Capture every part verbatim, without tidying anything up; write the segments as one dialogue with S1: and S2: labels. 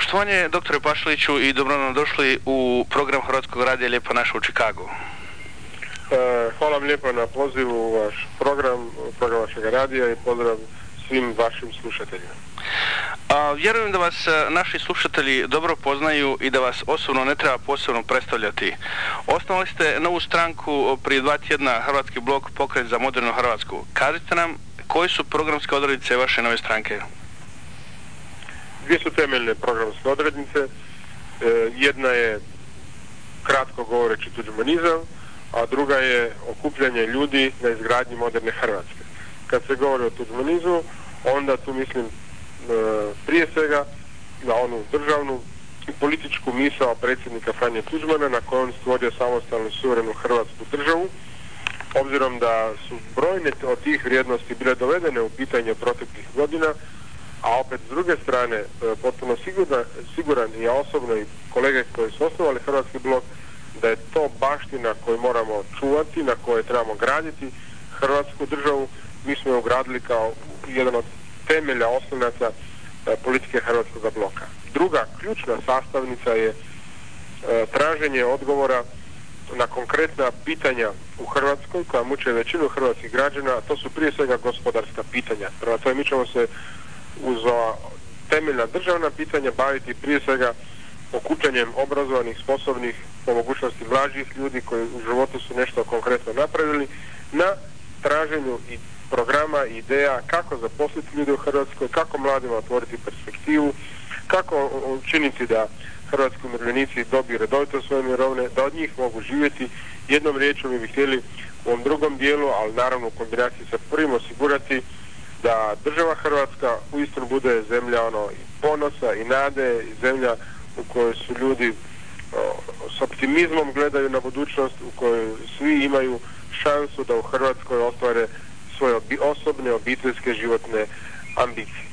S1: Poštovanje doktore Pašaliću i dobro nam došli u program Hrvatskog radija Lijepa naša u Čikagu.
S2: Hvala vam lijepo na pozivu u vaš program, program vašeg radija i pozdrav svim vašim slušateljima.
S1: A, vjerujem da vas naši slušatelji dobro poznaju i da vas osobno ne treba posebno predstavljati. Osnovali ste novu stranku prije dva tjedna, Hrvatski blok Pokret za modernu Hrvatsku. Kažite nam koje su programske odrednice vaše nove stranke?
S2: Dvije su temeljne programske odrednice. E, jedna je kratko govoreći tuđmanizam, a druga je okupljanje ljudi na izgradnji moderne Hrvatske. Kad se govori o tuđmanizmu, onda tu mislim e, prije svega na onu državnu i političku misao predsjednika Franje Tuđmana na kojoj on stvorio samostalnu suverenu Hrvatsku državu. Obzirom da su brojne od tih vrijednosti bile dovedene u pitanje proteklih godina, a opet s druge strane e, potpuno sigurna, siguran i ja osobno i kolege koji su osnovali Hrvatski blok, da je to baština koju moramo čuvati, na kojoj trebamo graditi Hrvatsku državu. Mi smo je ugradili kao jedan od temelja, osnovnaca e, politike Hrvatskog bloka. Druga ključna sastavnica je e, traženje odgovora na konkretna pitanja u Hrvatskoj koja muče većinu hrvatskih građana, a to su prije svega gospodarska pitanja. Prema tome mi ćemo se uz ova temeljna državna pitanja baviti prije svega okupljanjem obrazovanih, sposobnih, po mogućnosti mlađih ljudi koji u životu su nešto konkretno napravili, na traženju i programa i ideja kako zaposliti ljude u Hrvatskoj, kako mladima otvoriti perspektivu, kako učiniti da hrvatski umirovljenici dobiju redovito svoje mirovine, da od njih mogu živjeti. Jednom riječom mi bi htjeli u ovom drugom dijelu, ali naravno u kombinaciji sa prvim, osigurati da država Hrvatska uistinu bude zemlja ono i ponosa i nade, i zemlja u kojoj su ljudi o, s optimizmom gledaju na budućnost, u kojoj svi imaju šansu da u Hrvatskoj ostvare svoje obi, osobne, obiteljske, životne ambicije.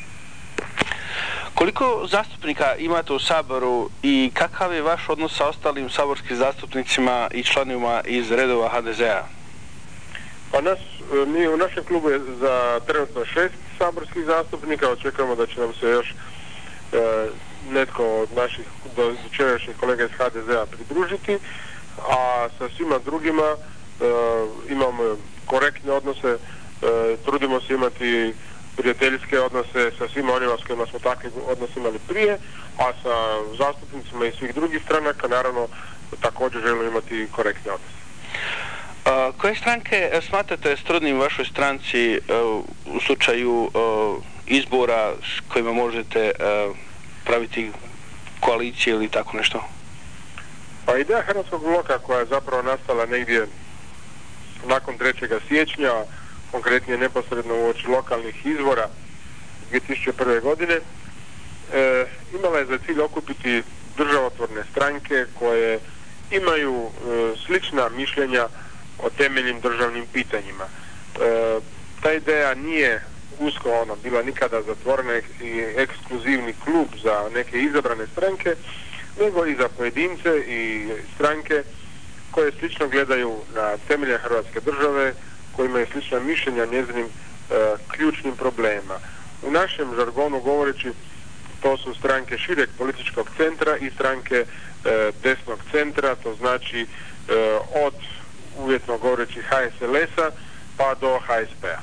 S1: Koliko zastupnika imate u Saboru i kakav je vaš odnos sa ostalim saborskim zastupnicima i članovima iz redova ha de zea?
S2: Pa nas, mi u našem klubu je za trenutno šest saborskih zastupnika, očekujemo da će nam se još e, netko od naših dojučerašnjih kolega iz ha de zea pridružiti, a sa svima drugima e, imamo korektne odnose, e, trudimo se imati prijateljske odnose sa svima onima s kojima smo takve odnose imali prije, a sa zastupnicima iz svih drugih stranaka naravno također želimo imati korektne odnose.
S1: Uh, koje stranke smatrate strudnim u vašoj stranci uh, u slučaju uh, izbora s kojima možete uh, praviti koalicije ili tako nešto?
S2: Pa ideja Hrvatskog bloka koja je zapravo nastala negdje nakon trećeg siječnja, konkretnije neposredno uoči lokalnih izbora dvije tisuće prve. godine, e, imala je za cilj okupiti državotvorne stranke koje imaju e, slična mišljenja o temeljnim državnim pitanjima. E, ta ideja nije usko ono bila nikada zatvorena i ekskluzivni klub za neke izabrane stranke, nego i za pojedince i stranke koje slično gledaju na temelje Hrvatske države, koji imaju slična mišljenja njezinim e, ključnim problema. U našem žargonu govoreći, to su stranke šireg političkog centra i stranke e, desnog centra, to znači e, od uvjetno govoreći ha es el es-a pa do ha es pe-a.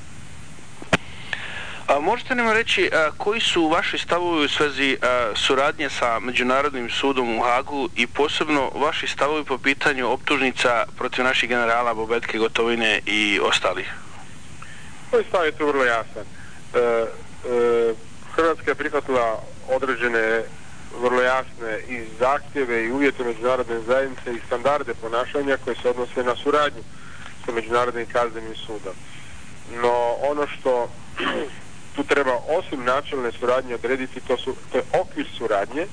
S1: A možete nam reći a, koji su vaši stavovi u svezi a, suradnje sa Međunarodnim sudom u Hagu i posebno vaši stavovi po pitanju optužnica protiv naših generala Bobetke, Gotovine i ostalih?
S2: Moj stav je tu vrlo jasan. E, e, Hrvatska je prihvatila određene vrlo jasne i zahtjeve i uvjete međunarodne zajednice i standarde ponašanja koje se odnose na suradnju sa Međunarodnim kaznenim sudom. No ono što tu treba osim načelne suradnje odrediti, to, su, to je okvir suradnje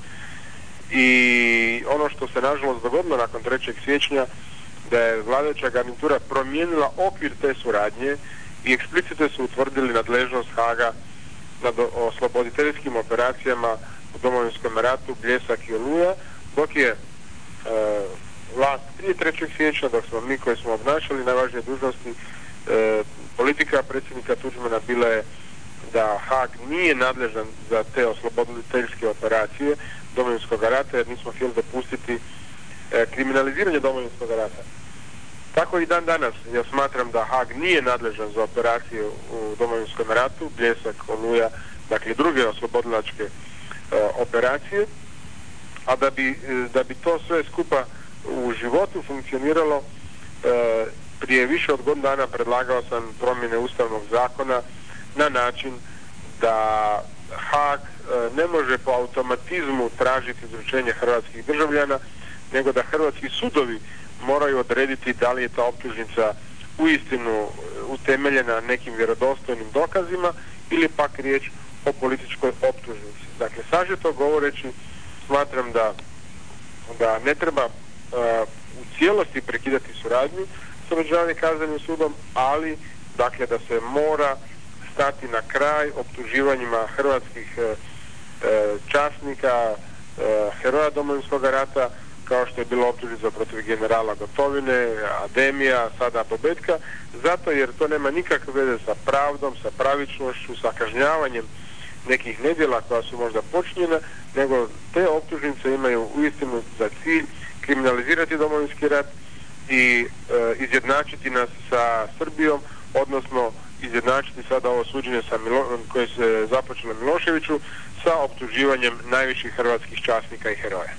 S2: i ono što se nažalost dogodilo nakon trećeg siječnja, da je vladajuća garnitura promijenila okvir te suradnje i eksplicite su utvrdili nadležnost Haga nad osloboditeljskim operacijama u Domovinskom ratu, Bljesak i Oluja, dok je e, vlast prije trećeg siječnja, dok smo mi koji smo obnašali najvažnije dužnosti, e, politika predsjednika Tuđmana bila je da Haag nije nadležan za te osloboditeljske operacije Domovinskog rata, jer nismo htjeli dopustiti e, kriminaliziranje Domovinskog rata. Tako i dan danas ja smatram da Haag nije nadležan za operacije u Domovinskom ratu, Bljesak, Oluja, dakle druge oslobodilačke e, operacije, a da bi, e, da bi to sve skupa u životu funkcioniralo, e, prije više od godinu dana predlagao sam promjene Ustavnog zakona na način da Haag e, ne može po automatizmu tražiti izručenje hrvatskih državljana, nego da hrvatski sudovi moraju odrediti da li je ta optužnica uistinu utemeljena nekim vjerodostojnim dokazima ili pak riječ o političkoj optužnici. Dakle, sažeto govoreći, smatram da, da ne treba uh, u cijelosti prekidati suradnju sa Međunarodnim kaznenim sudom, ali dakle da se mora stati na kraj optuživanjima hrvatskih uh, časnika, uh, heroja Domovinskog rata, kao što je bilo optužnica protiv generala Gotovine, Ademija, sada Bobetka, zato jer to nema nikakve veze sa pravdom, sa pravičnošću, sa kažnjavanjem nekih nedjela koja su možda počinjena, nego te optužnice imaju uistinu za cilj kriminalizirati Domovinski rat i e, izjednačiti nas sa Srbijom, odnosno izjednačiti sada ovo suđenje sa Milo, koje se započelo Miloševiću sa optuživanjem najviših hrvatskih časnika i heroja.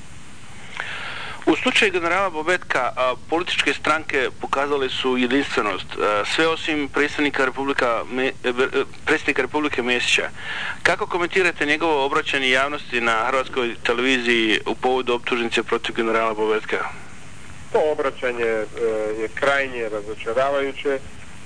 S1: U slučaju generala Bobetka a, političke stranke pokazale su jedinstvenost, a, sve osim predsjednika Republika, me, predsjednika Republike Mesića. Kako komentirate njegovo obraćanje javnosti na hrvatskoj televiziji u povodu optužnice protiv generala Bobetka?
S2: To obraćanje e, je krajnje razočaravajuće. E,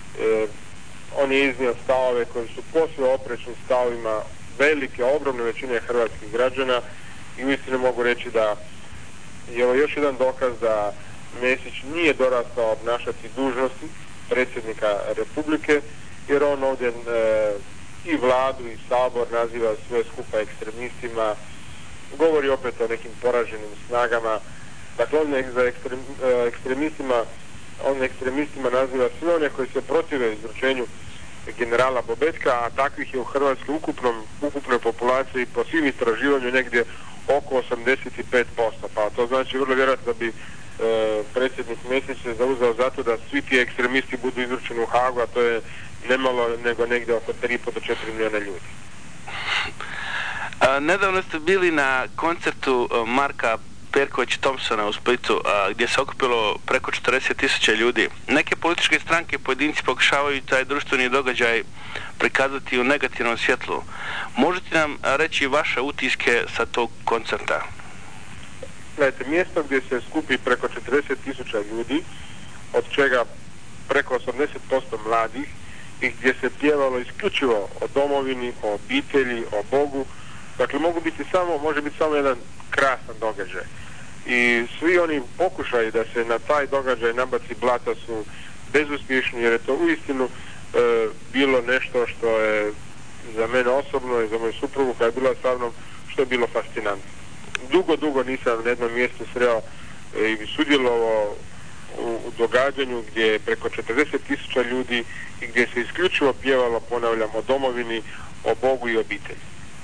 S2: on je iznio stavove koji su posve oprečni stavovima velike, ogromne većine hrvatskih građana i uistinu mogu reći da je ovo još jedan dokaz da Mesić nije dorastao obnašati dužnosti predsjednika Republike, jer on ovdje e, i vladu i sabor naziva sve skupa ekstremistima, govori opet o nekim poraženim snagama. Dakle, on je za ekstrem, e, ekstremistima on ekstremistima naziva sve one koji se protive izručenju generala Bobetka, a takvih je u Hrvatskoj ukupnom, ukupnoj populaciji po svim istraživanju negdje oko osamdeset pet posto, pa to znači vrlo vjerojatno da bi e, predsjednik Mesić se zauzeo zato da svi ti ekstremisti budu izručeni u Haagu, a to je nemalo nego negdje oko tri i pol do četiri milijuna ljudi.
S1: A, nedavno ste bili na koncertu Marka Perković Thompsona u Splitu, a, gdje se okupilo preko četrdeset tisuća ljudi. Neke političke stranke i pojedinci pokušavaju taj društveni događaj prikazati u negativnom svjetlu. Možete nam reći vaše utiske sa tog koncerta?
S2: Gledajte, mjesto gdje se skupi preko četrdeset tisuća ljudi, od čega preko osamdeset posto mladih, i gdje se pjevalo isključivo o domovini, o obitelji, o Bogu, dakle mogu biti samo, može biti samo jedan krasan događaj. I svi oni pokušaji da se na taj događaj nabaci blata su bezuspješni, jer je to uistinu e, bilo nešto što je za mene osobno i za moju suprugu koja je bila sa mnom, što je bilo fascinantno. Dugo, dugo nisam na jednom mjestu sreo e, i sudjelovao u, u događanju gdje je preko četrdeset tisuća ljudi i gdje se isključivo pjevalo, ponavljam, o domovini, o Bogu i obitelji.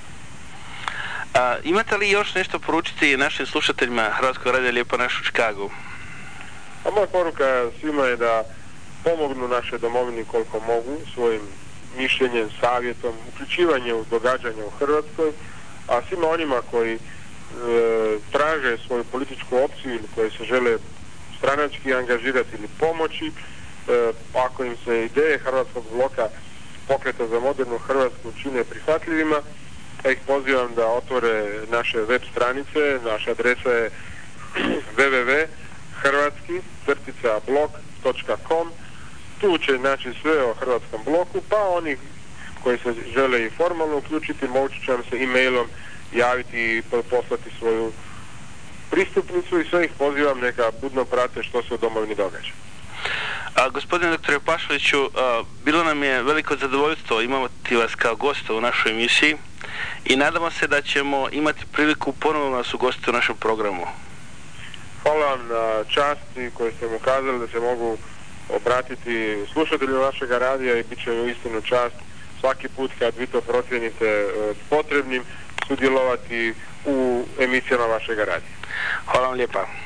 S1: A, imate li još nešto poručiti našim slušateljima Hrvatskog radija Lijepa naš u Čikagu?
S2: A moja poruka svima je da pomognu naše domovini koliko mogu, svojim mišljenjem, savjetom, uključivanjem u događanja u Hrvatskoj, a svima onima koji e, traže svoju političku opciju ili koji se žele stranački angažirati ili pomoći, e, ako im se ideje Hrvatskog bloka Pokreta za modernu Hrvatsku čine prihvatljivima, ja ih pozivam da otvore naše web stranice. Naša adresa je w w w hrvatski blog točka com. Tu će naći sve o Hrvatskom bloku, pa oni koji se žele i formalno uključiti moći će nam se e-mailom javiti i poslati svoju pristupnicu i sve ih pozivam neka budno prate što se u domovini događa.
S1: A, gospodine doktore Pašaliću, a, bilo nam je veliko zadovoljstvo imati vas kao gosta u našoj emisiji i nadamo se da ćemo imati priliku ponovno nas ugostiti u našem programu.
S2: Hvala vam na časti koju ste mu kazali da se mogu obratiti slušatelju vašega radija i bit će u istinu čast svaki put kad vi to procijenite potrebnim sudjelovati u emisijama vašega radija.
S1: Hvala vam lijepa.